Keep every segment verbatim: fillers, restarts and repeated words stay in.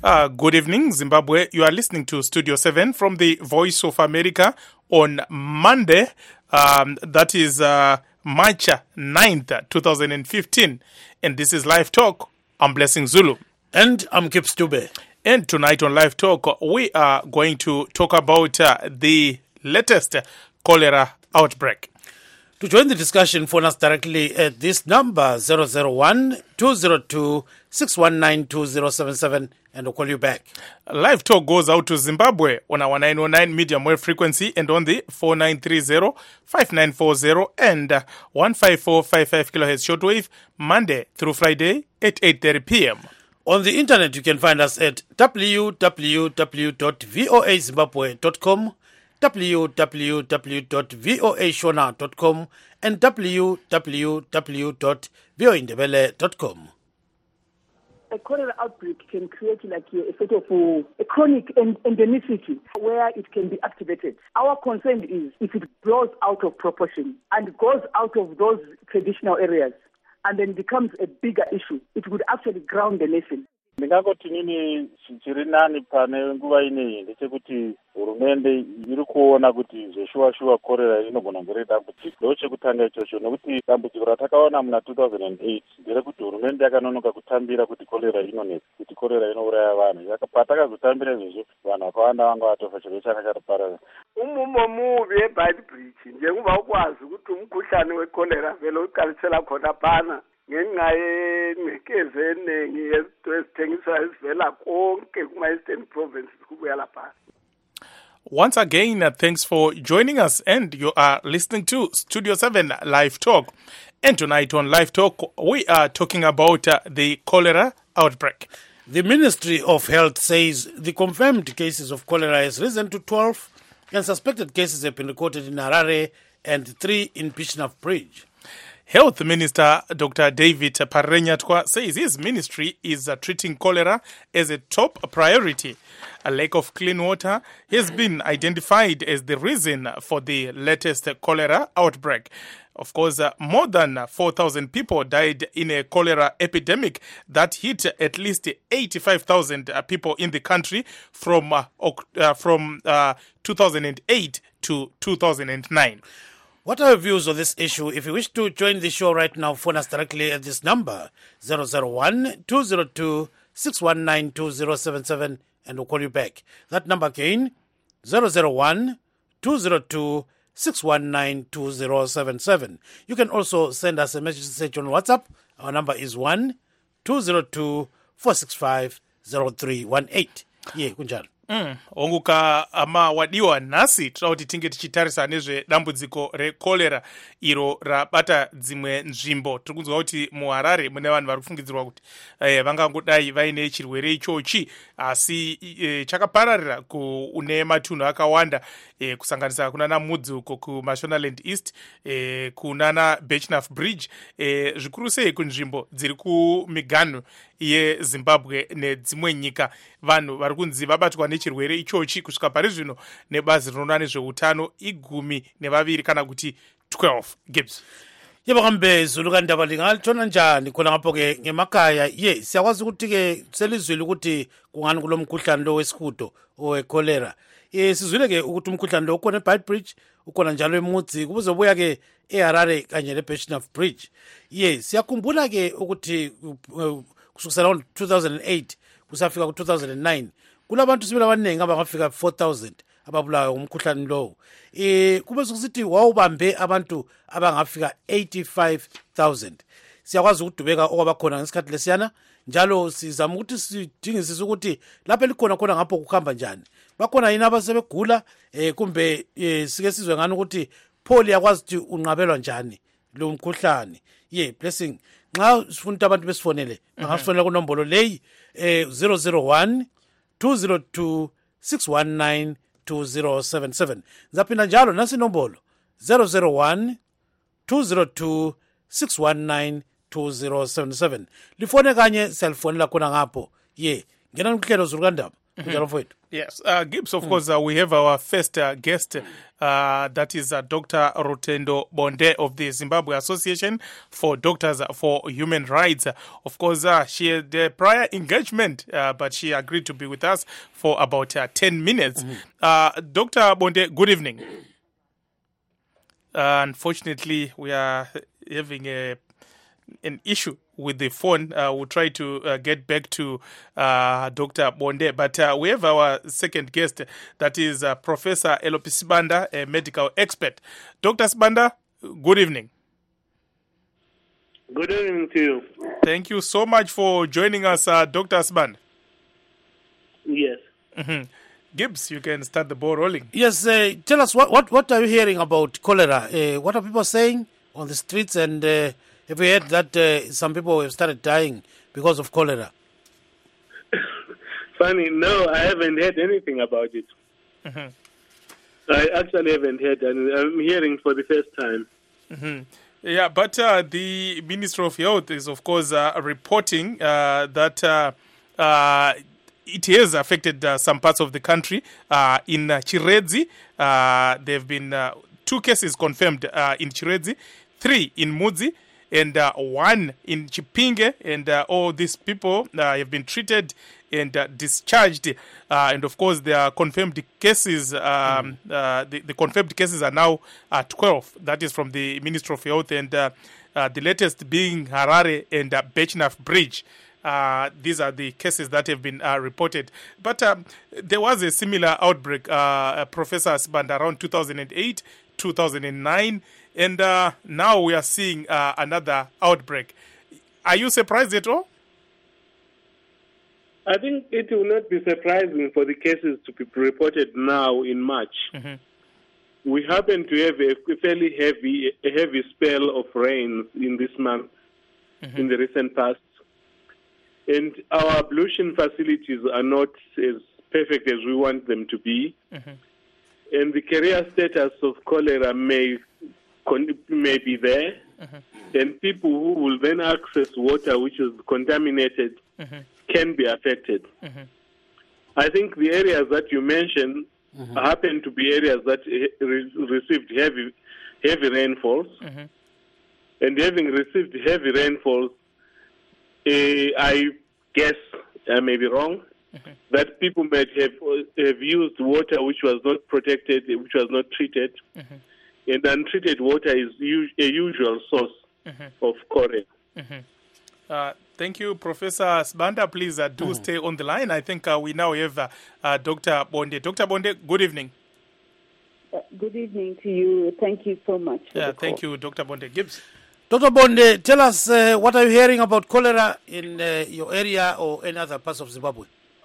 Uh, good evening, Zimbabwe. You are listening to Studio seven from the Voice of America on Monday. Um, that is uh, March ninth, twenty fifteen. And this is Live Talk. I'm Blessing Zulu. And I'm Kip Stube. And tonight on Live Talk, we are going to talk about uh, the latest cholera outbreak. To join the discussion, phone us directly at this number, zero zero one, two zero two, six one nine, two zero seven seven, and we'll call you back. Live Talk goes out to Zimbabwe on our nine oh nine medium wave frequency and on the four nine three zero, five nine four zero and uh, one five four five five kilohertz shortwave, Monday through Friday at eight thirty p.m. On the internet, you can find us at w w w dot voa zimbabwe dot com, w w w dot voa shona dot com, and w w w dot voa ndebele dot com. A cholera outbreak can create like a, a sort of a, a chronic en- endemicity where it can be activated. Our concern is if it blows out of proportion and goes out of those traditional areas and then becomes a bigger issue, it would actually ground the nation. Ndingangoti nini chiri nani pane nguva ineyi ndechekuti hurumende iri kuona kuti zveshuwa shuwa korera inogona kunge dambudziko. Ndo chekutanga ichocho nekuti dambudziko ratakaona muna two thousand eight nderekuti hurumende yakanonoka kutambira kuti korera inonetsa, kuti korera inouraya vanhu. Patakazotambira izvozvo vanhu vakawanda vanga vatofa, chirwere changa chatoparara. Umumo muvi weBhayibhiriji njengoba ukwazi ukuthi umkhuhlane wekolera vele uqalisela khona phana ngenxa yenqekeze eningi ezithengiswa ezivela konke kuma-Eastern Provinces kubuya lapha. Once again, uh, thanks for joining us, and you are listening to Studio seven Live Talk. And tonight on Live Talk, we are talking about uh, the cholera outbreak. The Ministry of Health says the confirmed cases of cholera has risen to twelve, and suspected cases have been recorded in Harare and three in Bishopsbridge. Health Minister Doctor David Parenyatwa says his ministry is uh, treating cholera as a top priority. A lack of clean water has been identified as the reason for the latest cholera outbreak. Of course, uh, more than four thousand people died in a cholera epidemic that hit at least eighty-five thousand uh, people in the country from, uh, uh, from uh, two thousand eight to two thousand nine. What are your views on this issue? If you wish to join the show right now, phone us directly at this number, zero zero one, two zero two, six one nine, two zero seven seven, and we'll call you back. That number again, zero zero one, two zero two, six one nine, two zero seven seven. You can also send us a message on WhatsApp. Our number is one, two zero two, four six five, zero three one eight. Yeah, kunjalo. Mm. Onguka ama wadiwa nasi tauti tinge tichitarisa nezve dambudziko rekolera iro rabata dzimwe nzvimbo. Tirikunzwa kuti muHarare mune vanhu vari kufungidzirwa kuti eh, vangangodai vaine chirwere ichochi, asi eh, chakapararira kune matunhu akawanda, eh, kusanganisa kunana Mudzi uko kuMashonaland East, eh, kunana Bishopsbridge, eh, zvikuru sei kunzvimbo dziri kumiganhu yeZimbabwe nedzimwe nyika. Vanhu vari kunzi vabatwa nechirwere ichochi kusvika pari zvino nebazi rinoona nezveutano igumi nevaviri kana kuti twelve. Gibbs. Yebo kambe Zulu kandaba lingalithona njani khona ngapho ke ngemakaya. Ye siyakwazi ukuthi ke selizwile ukuthi kungani kulomkhuhlane lo wesihudo owecholera. Eh sizwile ke ukuthi umkhuhlane lo ukhona eBhayibhiriji, ukhona njalo eMudzi, kubuzobuya ke eHarare kanye leBishopsbridge. Ye siyakhumbula ke ukuthi uh, kusukela ngo two thousand eight kusafika ku two thousand nine kulabantu sibili abaningi abangafika four thousand ababulawa umkhuhlane lo. Eh kube sokusithi wawubambe abantu abangafika eighty-five thousand. Siyakwazi ukudubeka okwabakhona ngesikhathi lesiyana, njalo sizama ukuthi sidingisise ukuthi lapha likhona khona ngapho kuhamba njani. Bakhona yini abasebegula eh kumbe eh, sike sizwe ngani ukuthi poli yakwazi ukuthi unqabelwa njani lo mkhuhlane. Ye Blessing, nxa sifuna abantu besifonele bangafonela ku nombolo leyi eh zero zero one, two zero two, six one nine, two zero seven seven. Zaphinda njalo nasi nombolo zero zero one, two zero two, six one nine, two zero seven seven. Lifone kanye cellphone la khona ngapho. Ye ngena kuhlelo Zulu kandaba mm-hmm. Yes, uh, Gibbs, of mm. course, uh, we have our first uh, guest, uh, that is uh, Doctor Rutendo Bonde of the Zimbabwe Association for Doctors for Human Rights. Uh, of course, uh, she had a prior engagement, uh, but she agreed to be with us for about uh, ten minutes. Mm-hmm. Uh, Doctor Bonde, good evening. Uh, unfortunately, we are having a an issue with the phone. Uh, we'll try to uh, get back to uh, Doctor Bonde, but uh, we have our second guest, that is uh, Professor Elopi Sibanda, a medical expert. Doctor Sibanda, good evening. Good evening to you. Thank you so much for joining us, uh, Doctor Sibanda. Yes. Mm-hmm. Gibbs, you can start the ball rolling. Yes, uh, tell us, what, what, what are you hearing about cholera? Uh, what are people saying on the streets, and uh, have you heard that uh, some people have started dying because of cholera? Funny, no, I haven't heard anything about it. Mm-hmm. I actually haven't heard, and I'm hearing for the first time. Mm-hmm. Yeah, but uh, the Minister of Health is, of course, uh, reporting uh, that uh, uh, it has affected uh, some parts of the country. Uh, in uh, Chiredzi, uh, there have been uh, two cases confirmed uh, in Chiredzi, three in Mudzi, and uh, one in Chipinge, and uh, all these people uh, have been treated and uh, discharged. Uh, and of course, there are confirmed cases. Um, mm. uh, the, the confirmed cases are now uh, twelve. That is from the Ministry of Health, and uh, uh, the latest being Harare and uh, Bechnaf Bridge. Uh, these are the cases that have been uh, reported. But um, there was a similar outbreak, uh, Professor Sibanda, around two thousand eight, two thousand nine. And uh, now we are seeing uh, another outbreak. Are you surprised at all? I think it will not be surprising for the cases to be reported now in March. Mm-hmm. We happen to have a fairly heavy, a heavy spell of rain in this month, mm-hmm. in the recent past. And our ablution facilities are not as perfect as we want them to be. Mm-hmm. And the carrier status of cholera may may be there, mm-hmm. and people who will then access water which is contaminated mm-hmm. can be affected. Mm-hmm. I think the areas that you mentioned mm-hmm. happen to be areas that re- received heavy heavy rainfalls, mm-hmm. and having received heavy rainfalls, uh, I guess I may be wrong, mm-hmm. that people might have, have used water which was not protected, which was not treated, mm-hmm. and untreated water is u- a usual source mm-hmm. of cholera. Mm-hmm. Uh, thank you, Professor Sibanda. Please uh, do mm-hmm. stay on the line. I think uh, we now have uh, uh, Doctor Bonde. Doctor Bonde, good evening. Uh, good evening to you. Thank you so much. For yeah, the thank call. you, Doctor Bonde. Gibbs. Doctor Bonde, tell us, uh, what are you hearing about cholera in uh, your area or any other parts of Zimbabwe?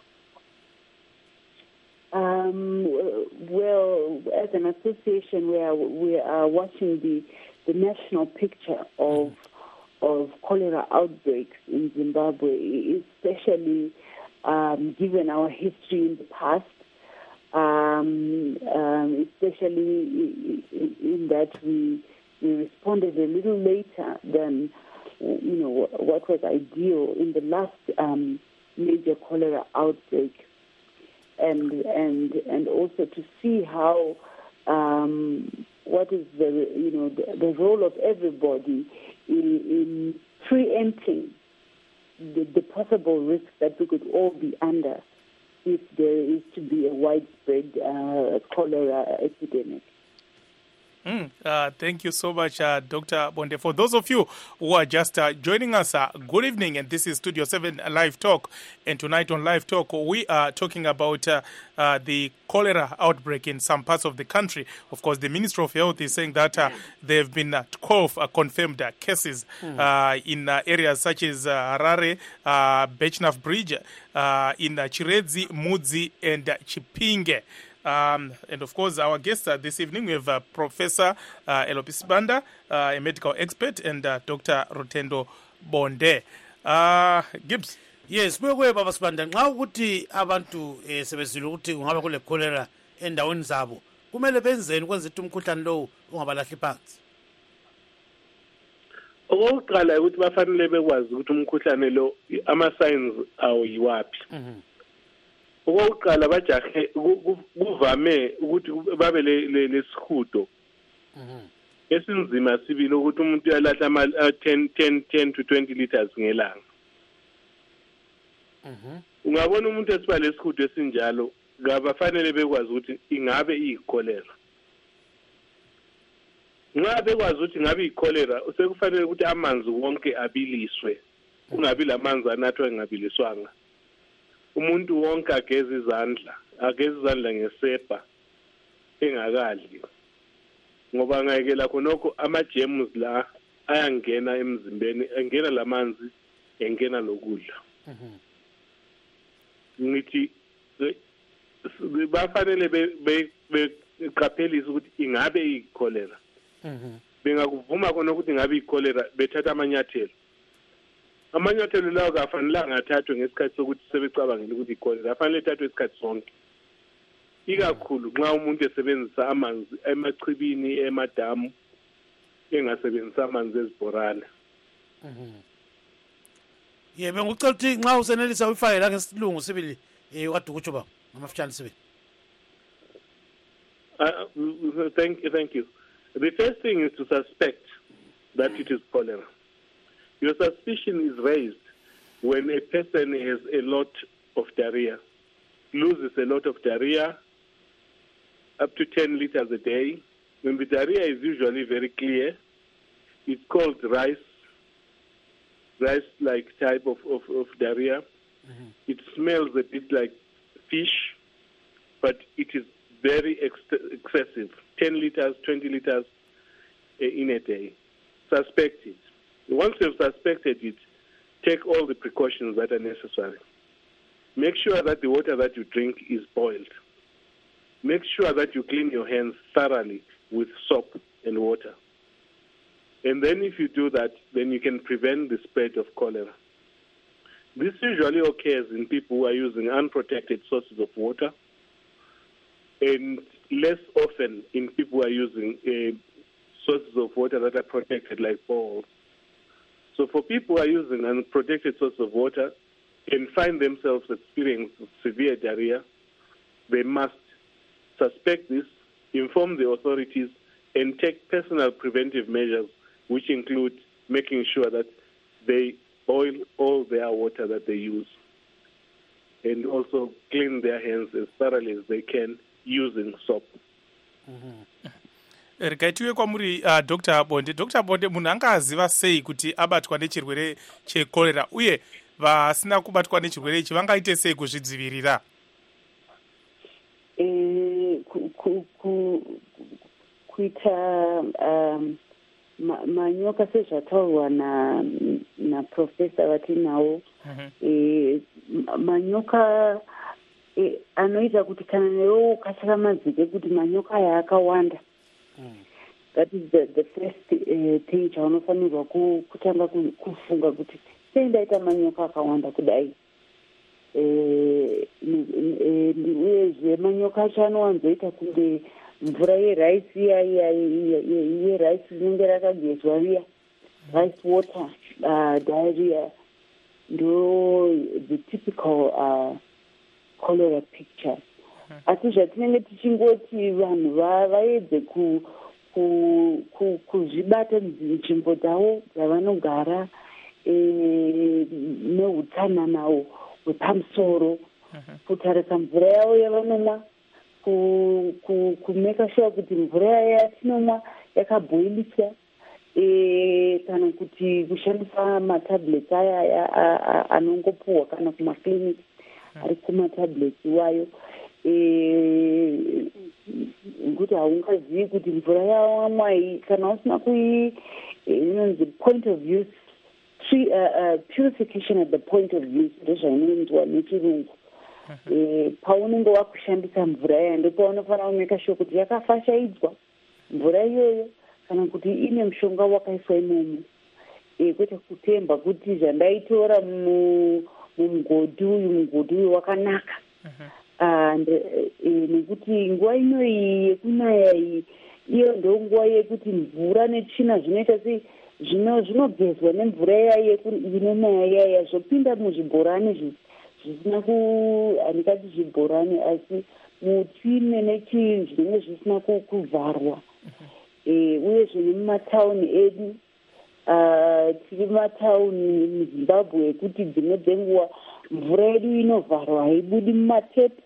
Um, well, as an association, we are we are watching the the national picture of of cholera outbreaks in Zimbabwe, especially um, given our history in the past, um, um, especially in that we we responded a little later than you know what was ideal in the last um, major cholera outbreak. And and and also to see how um, what is the you know the, the role of everybody in, in preempting the, the possible risk that we could all be under if there is to be a widespread uh, cholera epidemic. Mm, uh, thank you so much, uh, Doctor Bonde. For those of you who are just uh, joining us, uh, good evening, and this is Studio seven Live Talk. And tonight on Live Talk, we are talking about uh, uh, the cholera outbreak in some parts of the country. Of course, the Ministry of Health is saying that uh, there have been uh, twelve uh, confirmed uh, cases mm. uh, in uh, areas such as uh, Harare, uh, Bechnaf Bridge, uh, in uh, Chiredzi, Mudzi, and uh, Chipinge. Um, and of course, our guests uh, this evening, we have uh, Professor uh, Elopi Sibanda, uh, a medical expert, and uh, Doctor Rutendo Bonde. Uh, Gibbs. Yes, wewe baba Sibanda, nxa ukuthi abantu eh, sebezile ukuthi kungaba kule cholera endaweni zabo, kumele benzeni ukwenza ukuthi umkhuhlane lo ungabalahli phansi? Okokuqala ukuthi bafanele bekwazi ukuthi umkhuhlane lo ama signs awo yiwapi. Mhm. okokuqala bajahe kuvame ukuthi babe lesihudo esinzima sibili ukuthi umuntu uyalahla ama ten ten to twenty liters ngelanga. Ungabona umuntu esiba lesihudo esinjalo ngabafanele bekwazi ukuthi ingabe iyikholera. Nxa bekwazi ukuthi ngabe iyikholera sekufanele ukuthi amanzi wonke abiliswe, kungabi lamanzi anathwa ngabiliswanga. Umuntu wonke ageze izandla, ageze izandla ngesepa engakadli, ngoba ngayekela khonokho ama-germs la ayangena emzimbeni, engena lamanzi, engena lokudla. Ngithi bafanele beqaphelise ukuthi ingabe iyikholera. Bengakuvuma khona ukuthi ingabe iyikholera, bethatha amanyathelo. Amanyathelo lawo kafanelanga athathwe ngesikhathi sokuthi sebecabangela ukuthi ikholera, afanele athathwe isikhathi sonke. Ikakhulu nxa umuntu esebenzisa amanzi emachibini, emadamu, engasebenzisa amanzi ezibhorane. Yebo, ngicela ukuthi nxa usenelisa uyifake la ngesilungu sibili eh kade ukutsho ba ngamafutshane sibili. Uh, thank you, thank you. The first thing is to suspect that it is cholera. Your suspicion is raised when a person has a lot of diarrhea, loses a lot of diarrhea, up to ten liters a day. When the diarrhea is usually very clear, it's called rice, rice-like type of, of, of diarrhea. Mm-hmm. It smells a bit like fish, but it is very ex- excessive, ten liters, twenty liters uh, in a day. Suspect it. Once you've suspected it, take all the precautions that are necessary. Make sure that the water that you drink is boiled. Make sure that you clean your hands thoroughly with soap and water. And then if you do that, then you can prevent the spread of cholera. This usually occurs in people who are using unprotected sources of water, and less often in people who are using uh, sources of water that are protected like boreholes. So for people who are using unprotected sources of water and find themselves experiencing severe diarrhea, they must suspect this, inform the authorities, and take personal preventive measures, which include making sure that they boil all their water that they use and also clean their hands as thoroughly as they can using soap. Mm-hmm. Rikaitiwe kwamuri uh, Doctor Bonde. Doctor Bonde, munhu angaziva sei kuti abatwa nechirwere chekorera uye vasina kubatwa nechirwere ichi vangaite sei kuzvidzivirira? Eh, kuita um, manyoka sezvataurwa na na professor vatinawo, eh, manyoka eh, anoita kuti kana newe ukachaka madzike kuti manyoka aya akawanda. Mm. That is the, the first uh, thing chaunofanirwa kutanga kufunga kuti sei ndaita manyoka akawanda kudai. Uyezve manyoka acho anowanzoita kunge mvura yeraisi iya yeraisi rinenge rakagezwa riya, rice water uh, diarrhea, ndo the typical uh, cholera picture. Asi zvatinenge tichingoti vanhu vaedze kuzvibata nzvimbo dzavo dzavanogara neutsananawo hwepamusoro, kutarisa mvura yavo yavanomwa, kumeka sure kuti mvura yatinomwa yakabhoiliswa, kana kuti kushandisa matablets aya anongopuhwa kana kumakliniki ari kumatablets iwayo. Kuti haungazivi kuti mvura yawamwa iyi kana usina kui inonzi point of use, Tri, uh, uh, purification at the point of use ndozvainoitwa nechirungu. Paunenge wakushandisa mvura iya ndipo paunofanira kumeka sure kuti yakafashaidzwa mvura iyoyo kana kuti ine mushonga wakaiswa imomo, kwete kutemba kuti zvandaitora mumugodhi uyu mugodhi uyu wakanaka. And nekuti nguva ino iyi yekunaya iyi iyo ndo nguva yekuti mvura netsvina zvinoita sei zvinogezwa nemvura iya inonaya iyaya zvopinda muzvibhorani zvisina ku handikati zvibhorani asi mutsime nechii zvinenge zvisina kuvharwa uyezve nemumatauni edu tiri matauni muzimbabwe ekuti dzimwe dzenguva mvura yedu inovharwa haibudi mumatepi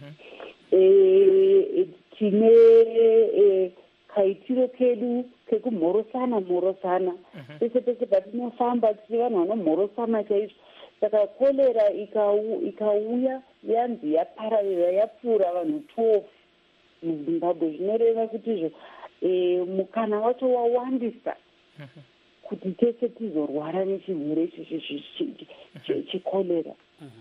tine kaitiro kedu kekumhorosana mhorosana pese pese patinofamba tiri vanhu vanomhorosana chaizvo saka kolera ikauya yanzi yapararira yapfuura vanhu twelve muzimbabwe zvinoreva kutizvo mukana wacho wawandisa kuti tese tizorwara nechirwere chekolera.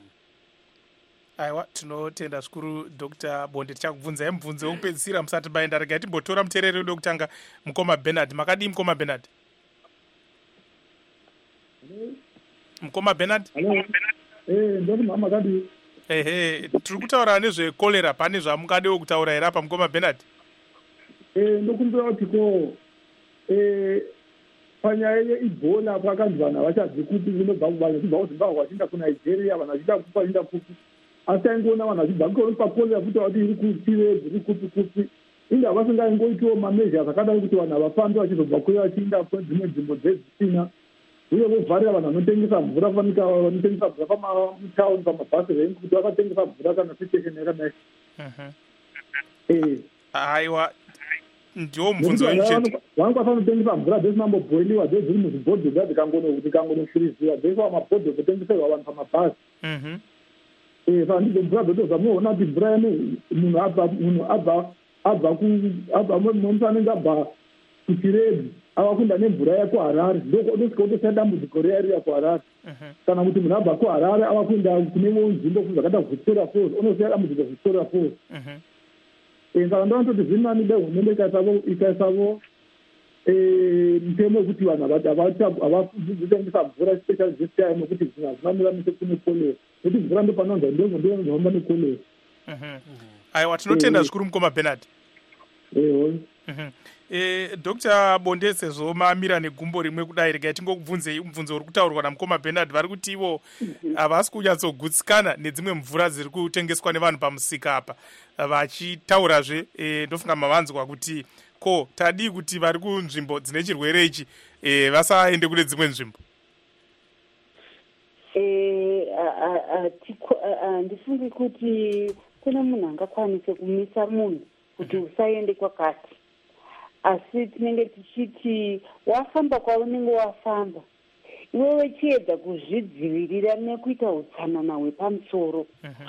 aiwa tinotenda zvikuru Dr Bonde. Tichakubvunzai mubvunzo wekupedzisira musati baenda. Regai timbotora muteereri wedu wekutanga Mukoma Bernard. Makadii Mukoma Bernard? Mukoma Bernard? ehe tiri kutaura nezvekolera. Pane zvamungadewo kutaura here apa Mukoma Bernard? ndokumbira kuti ko panyaya yeibhola pakanzi vanhu havachadzi kuti kunobva kuvanhu vachibva kuzimbabwe vachienda kunigeria vanhu vachiita kupi vachienda kupi asi aingoona vanhu vachibva pakolera futi vati iri kutirezi iri kupi kupi inde havasingaingoitiwo mamezha zvakadai kuti vanhu havafambi vachizobva kure vachienda dzimwe nzvimbo dzezvisina uye vovharira vanhu vanotengesa mvura fanika vanotengesa mvura pamatauni pamabhasi rengi kuti vakatengesa mvura kana situation yakadai. aiwa ndiwo mubvunzo wenyu vanokwanisa kutengesa mvura dzesinambobhoiliwa dzeziri muzvibhodho dzikangonofirizira dzeiswa mabhodho ekutengeserwa vanhu pamabhazi. saka ndidzo mvura dzotoza munoona kuti mvura yene munhu abva munhu abva abva abva munomusa anenge abva kuchirezi ava kuenda nemvura yakuharare ndosvika kutosaya dambudziko riya riya kuharare kana kuti munhu abva kuharare ava kuenda kunewo nzvimbo zvakaita victoria falls unosaya dambudziko victoria falls. saka ndonatoti zvinani dai hurumende ikaisavo mutemo wekuti vanhu havazitengesa mvura special zestia nokuti zvinhu hazvinamiramise kune kolera nekuti mvura ndo panonza ndozondozohamba nekolera. aiwa tinotenda zvikuru Mukoma Bernard. Dr Bonde, sezvo mamira negumbo rimwe kudai, regai tingokubvunzei mubvunzo uri kutaurwa naMukoma Bernard. Vari kuti ivo havasi kunyatsogutsikana nedzimwe mvura dziri kutengeswa nevanhu pamusika apa, vachitaurazve ndofunga mavanzwa kuti ko tadii kuti vari kunzvimbo dzine chirwere ichi vasaende kune dzimwe nzvimbo. Handifungi kuti kune munhu angakwanise kumisa munhu kuti usaende kwakati, asi tinenge tichiti wafamba kwaunenge wafamba iwewe chiedza kuzvidzivirira nekuita utsanana hwepamusoro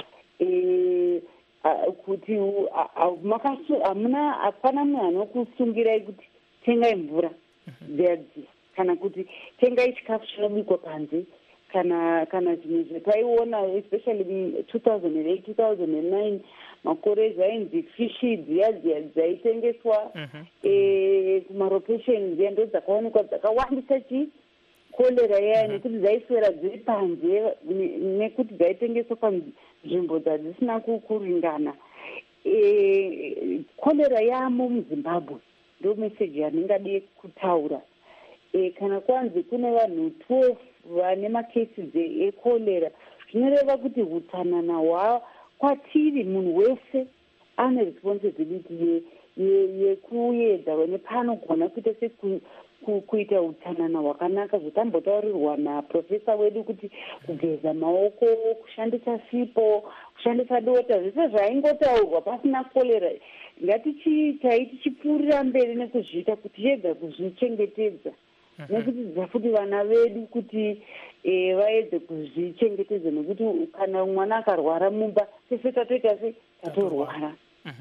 kuti hamuna hapana munhu anokusungirai kuti tengai mvura dzedzi kana kuti tengai chikafu chinobikwa panze kana kana zvimwe zvataiona especially two thousand eight two thousand nine makore zvainzi fishi dziya dziya dzaitengeswa kumaropesheni dziya ndo dzakaonekwa dzakawandisa chi kolera yaya nekuti dzaiswera dziri panze nekuti dzaitengeswa panzvimbo dzadzisina kuringana. Kolera yamo muzimbabwe ndo meseji yaningade kutaura. Kana kwanzi kune vanhu twelve vane macases ekolera zvinoreva kuti hutsanana hwa kwatiri munhu wese ane responsibility yekuedza vane panogona kuita sekuita utsanana hwakanaka zvotambotaurirwa naprofesa wedu kuti kugeza maoko, kushandisa sipo, kushandisa dota, zvese zvaingotaurwa pasina kolera. Ngatichaitai tichipfuurira mberi nekuzviita kuti yega kuzvichengetedza nekudzidzisa futi vana vedu kuti vaedze kuzvichengetedza nekuti kana mwana akarwara mumba sese tatoita se tatorwara.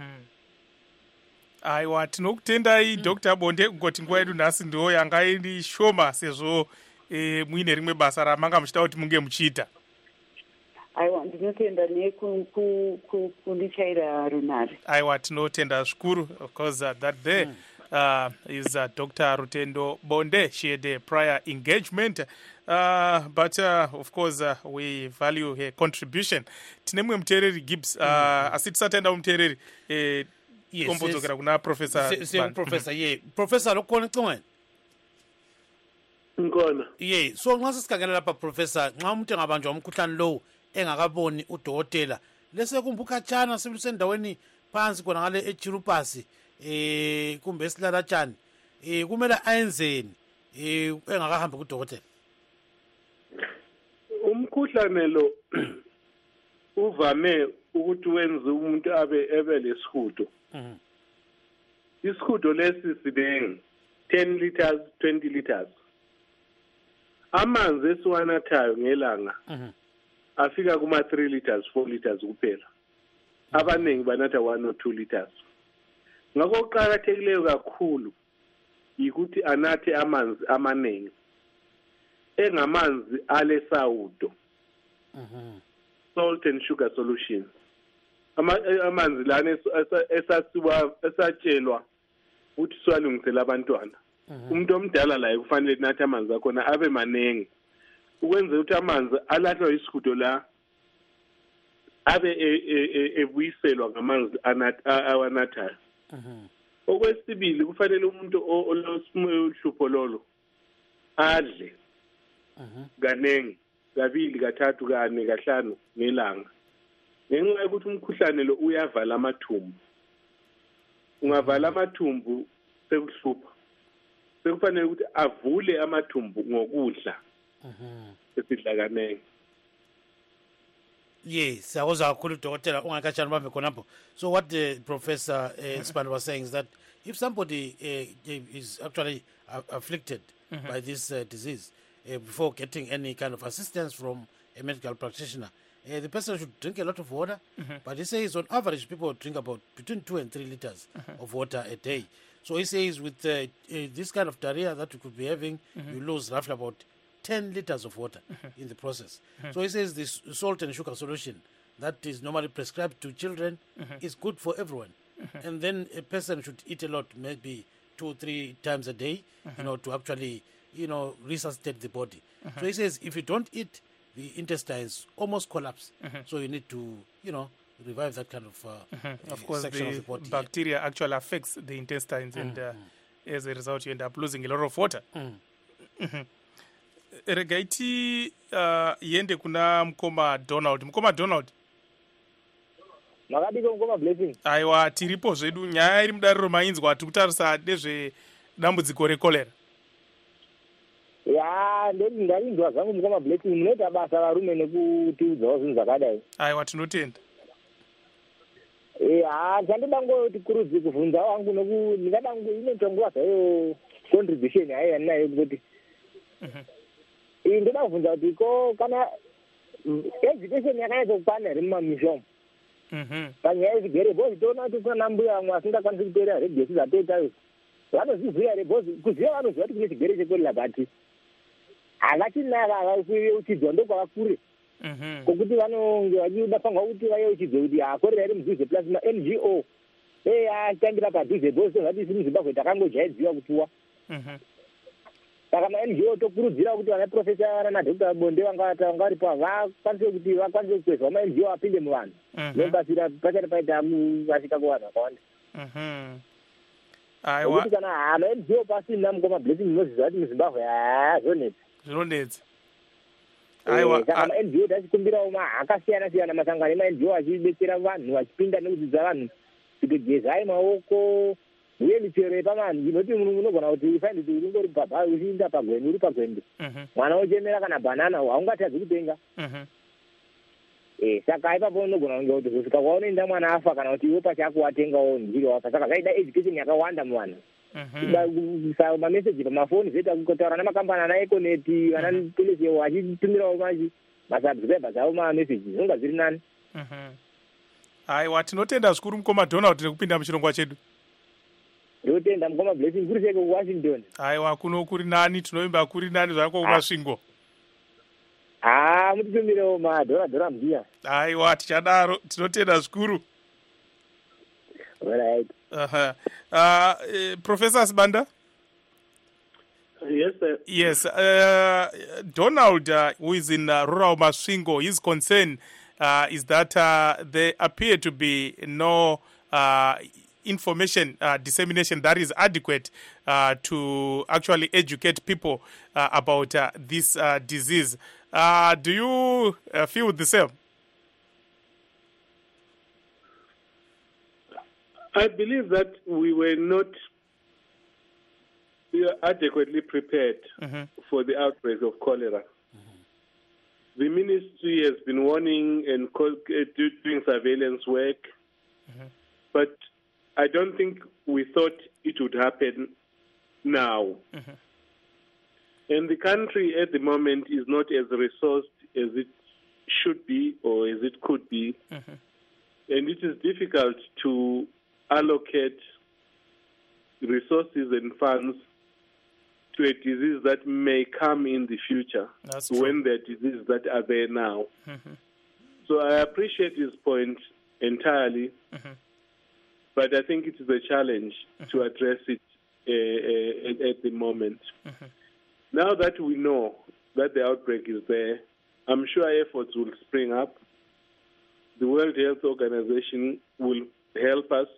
aiwa tinokutendai Dr Bonde, kungoti nguva yedu nhasi ndo yanga iri shoma sezvo muine rimwe basa ramanga muchida kuti munge muchiita. aiwa ndinotenda nekundichaira runare. aiwa tinotenda zvikuru. Of course uh, that there mm. Uh, is uh, Doctor Rutendo Bonde. She had a prior engagement, uh, but uh, of course uh, we value her contribution. Tinemwe mtereri Gibbs, uh, mm-hmm. asi tisatenda mtereri eh, yes, kombodzokera kuna Professor se, se, Professor ye Professor lokona cingweni ngona ye so nxa sisikangela lapha Professor nxa umuntu engabanjwa umkhuhlane lowo engakaboni udokotela lesekumbe ukhatshana sendaweni phansi khona ngale echirupasi eh kumbe esilalatshani eh kumele ayenzeni eh engakahambi kudokotela? Umkhuhlane lo uvame ukuthi wenze umuntu abe ebe lesihudo. Mhm. Isihudo lesi sibengi ten liters, twenty liters. Amanzi esiwanathayo ngelanga Mhm. afika kuma three liters, four liters kuphela. Abaningi banatha one or two liters. Ngakho kuqakathekileyo kakhulu yikuthi anathe amanzi amaningi engamanzi alesawudo. Mhm. Salt and sugar solution. Ama amanzi lana esasiwa esatshelwa ukuthi siwalungisela abantwana. Umuntu omdala la kufanele nathe amanzi akhona abe manengi ukwenza ukuthi amanzi alahlwa isihudo la abe ebuyiselwa ngamanzi awanathayo. Mhm. Okwesibili kufanele umuntu olosihlupho lolo adle Mhm. kanengi kabili kathathu kane kahlanu ngelanga. Ngenxa yokuthi umkhuhlane lo uyavala amathumbu. Ungavala amathumbu sekuhlupha. Sekufanele ukuthi avule amathumbu ngokudla. Mhm. Esidla kanengi. Yes, siyakuzwa kakhulu dokotela ungakhatshana bambe khonapho. So what the Professor uh, Sibanda was saying is that if somebody uh, is actually uh, afflicted mm-hmm. by this uh, disease, uh, before getting any kind of assistance from a medical practitioner, uh, the person should drink a lot of water. Mm-hmm. But he says on average people drink about between two and three liters mm-hmm. of water a day. So he says with uh, uh, this kind of diarrhea that you could be having, mm-hmm. you lose roughly about ten liters of water mm-hmm. in the process. Mm-hmm. So he says this salt and sugar solution that is normally prescribed to children mm-hmm. is good for everyone. Mm-hmm. And then a person should eat a lot, maybe two or three times a day, mm-hmm. you know, to actually, you know, resuscitate the body. Mm-hmm. So he says if you don't eat, the intestines almost collapse. Mm-hmm. So you need to, you know, revive that kind of, uh, mm-hmm. of uh, course, section the, of the body. bacteria yeah. actually affects the intestines mm-hmm. and uh, as a result you end up losing a lot of water. Mm-hmm. Mm-hmm. Regaiti uh, yende kuna mkoma Donald. Mkoma Donald. Makadiko mkoma Blessing. Aiwa tiripo zvedu nyaya iri mudariro mainzwa tikutarisa nezve dambudziko rekolera. Ya, ndeti ndainzwa zvangu mkoma Blessing munoita basa varume nekutiudzawo zvinhu zvakadai. Aiwa tinotenda. Eh, ah, chandida ngoti kurudzi kuvhunza wangu neku ndingada inoita nguva zvayo contribution yayo yandinayo kuti Mhm. Eh, ndoda kuvhunza kuti ko kana education yakanyatsa kukwana here mumamisha umu Mhm. panyaya yezvigere bhozi toona kuti kuna mbuya vamwe vasingakwanisi kuteera regesi zvatoita izvi vanozviziva here bhozi kuziva vanoziva kuti kune chigere chekorera bati havachinaka vauchidzwa ndokwavakure Mhm. kokuti vanonge vachida pangwa kuti vayeuchidzwe kuti hakorera iri mudhuze plus ma-N G O e achitangira padhuze bhozi tozvati isi muzimbabwe takangojaidziwa kutuwa. Mhm. Saka ma-N G O tokurudzira kuti vana profesa vana nadhokta Bonde vanga varipo vakwanise kuti vakwanise kukwezva ma-N G O apinde muvanhu nokasira pachati paita vasvika kuvanhu vakawanda. Mhm. Aiwa. Nokuti kana ma-N G O pasina mukoma Blessing munoziva kuti muzimbabwe hazonetsa. Zvinonetsa. Aiwa. Saka ma-N G O tachikumbirawo akasiyana siyana masangano ema-N G O achidetsera vanhu vachipinda nekudzidza vanhu kuti gezai maoko uye michero yepavanhu inoti munhu unogona kuti ufainde kuti uri ngori pabha uchiinda pagwende uri pagwende mwana wochemera kana bhanana haungatadzi kutenga. Eh, saka ipapo unogona kunge kuti kusvika kwaunoenda mwana afa kana kuti iwe pachako watengawo njiri wafa. Saka zvaida education yakawanda muvanhu. Kuisa mameseji pamafoni zvoita kutaura namakambani ana ekoneti vana telesewo vachitumirawo machi masubscribers avo mameseji zvinonga zviri nani. Aiwa tinotenda zvikuru mukoma Donald nekupinda muchirongwa chedu. Ndotenda mukoma Blessing kuri seko kuWashington. Aiwa kuno kuri nani tinoimba kuri nani zvako kumasvingo. Ah, mutitumirewo madhora dhora mbiya. Aiwa tichadaro tinotenda zvikuru. Alright. Uh-huh. Uh, uh, Professor Sibanda? Yes, sir. Yes. Uh, Donald, uh, who is in uh, rural Masvingo, his concern uh, is that uh, there appear to be no uh, information uh, dissemination that is adequate uh, to actually educate people uh, about uh, this uh, disease. Uh, do you uh, feel the same? I believe that we were not adequately prepared mm-hmm. for the outbreak of cholera. The ministry has been warning and doing surveillance work, mm-hmm. but I don't think we thought it would happen now. Mm-hmm. And the country at the moment is not as resourced as it should be or as it could be. Mm-hmm. And it is difficult to allocate resources and funds to a disease that may come in the future when there are diseases that are there now. Mm-hmm. So I appreciate his point entirely, mm-hmm. but I think it is a challenge mm-hmm. to address it uh, uh, at the moment. Mm-hmm. Now that we know that the outbreak is there, I'm sure efforts will spring up. The World Health Organization will help us.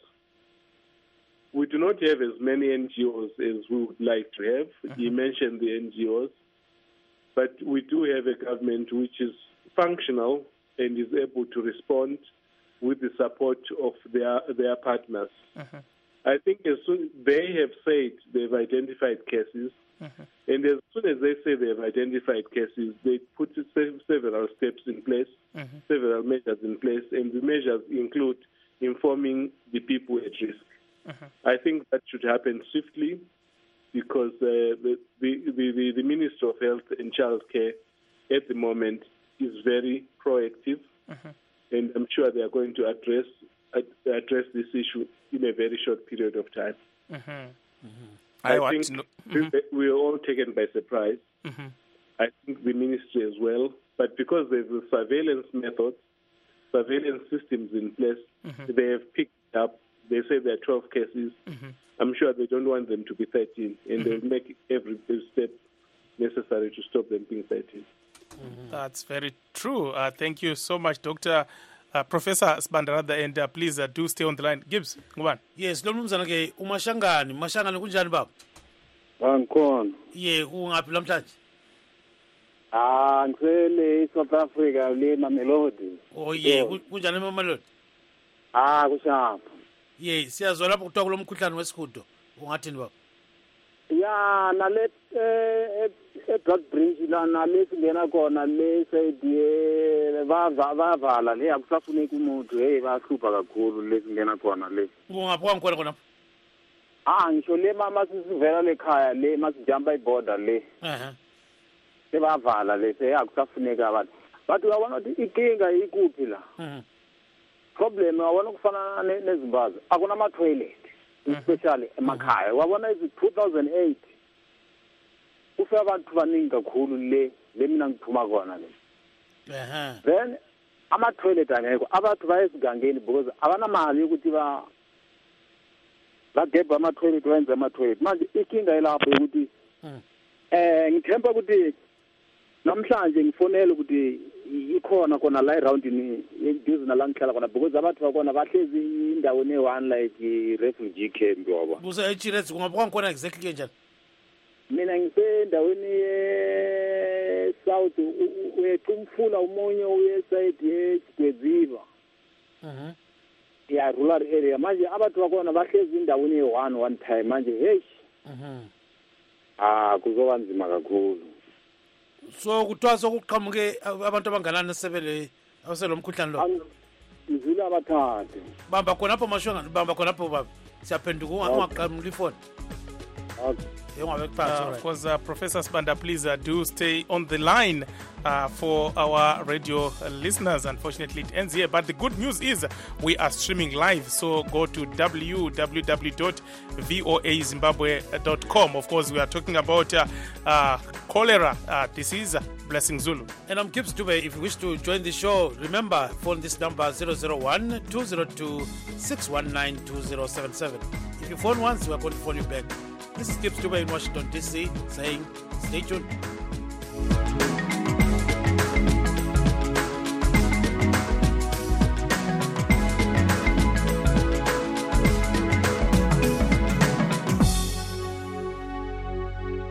We do not have as many N G Os as we would like to have. Uh-huh. He mentioned the N G Os. But we do have a government which is functional and is able to respond with the support of their their partners. Uh-huh. I think as soon they have said they've identified cases, uh-huh. and as soon as they say they've identified cases, they put several steps in place, uh-huh. several measures in place, and the measures include informing the people at risk. Uh-huh. I think that should happen swiftly because uh, the, the, the, the Ministry of Health and Child Care at the moment is very proactive, uh-huh. and I'm sure they are going to address uh, address this issue in a very short period of time. Uh-huh. Uh-huh. I, I think know- uh-huh. we are all taken by surprise. Uh-huh. I think the ministry as well, but because there's a surveillance methods, surveillance systems in place, uh-huh. they have picked up. They say there are twelve cases. Mm-hmm. I'm sure they don't want them to be thirteen, and mm-hmm. they'll make every step necessary to stop them being thirteen. Mm-hmm. That's very true. Uh, thank you so much, Doctor Uh, Professor Sbandaradha, and uh, please uh, do stay on the line. Gibbs, go on. Yes, lo mnumzana ke umashangani, mashangani kunjani baba? Angikhona. Ye, ungaphi namhlanje? Ah, ngicele South Africa le Mamelodi. Oh ye, kunjani eMamelodi? Ah, kushapha. Ye, siyazwa lapho kuthiwa kulo mkhuhlane wesihudo. Ungathini baba? Ya, nale eh eBlood Bridge la nale singena khona le side bava bavala le akusafuneki umuntu hey bahlupha kakhulu le singena khona le. Kungaphi kwangikhona khona? Ah, ngisho le mama sisivela lekhaya le masijamba iborder le. Eh. Sebavala le seyakusafuneka abantu. Bathi uyabona ukuthi inkinga ikuphi la? Mhm. Problem wabona kufana neZimbabwe akuna ama toilet especially emakhaya wabona iz two thousand eight kufe abantu baningi kakhulu le le mina ngiphuma khona le ehe then ama toilet angekho abantu bayesigangeni because abana mali yokuthi ba bagebha ama toilet wenza ama toilet manje ikinga elapho ukuthi eh ngithemba ukuthi namhlanje ngifonela ukuthi ikhona khona la around ni eduze nala ngihlala khona because abantu bakona bahlezi indawo ne one like refugee camp yoba buza echirezi kungapha khona exactly kanjani mina ngisendaweni e south uyethumfula umonye uye side yeGweziba mhm ya rural area manje abantu bakona bahlezi indaweni e one one time manje hey mhm ah kuzoba nzima kakhulu. So kuthiwa sokuqhamuke abantu abanganani esebele awuselo mkhuhlane lo ngizila abathathu bamba khonapho mashonga bamba khonapho baba siyaphenduka ungaqhamuli phone. Okay. Uh, of course, uh, Professor Sbanda, please uh, do stay on the line uh, for our radio uh, listeners. Unfortunately, it ends here. But the good news is we are streaming live. So go to w w w dot voa zimbabwe dot com. Of course, we are talking about uh, uh, cholera uh, disease. Blessing Zulu. And I'm Gibbs Dube. If you wish to join the show, remember, phone this number zero zero one, two zero two, six one nine, two zero seven seven. If you phone once, we are going to phone you back. This is Gibbs Dube in Washington, D C, saying stay tuned.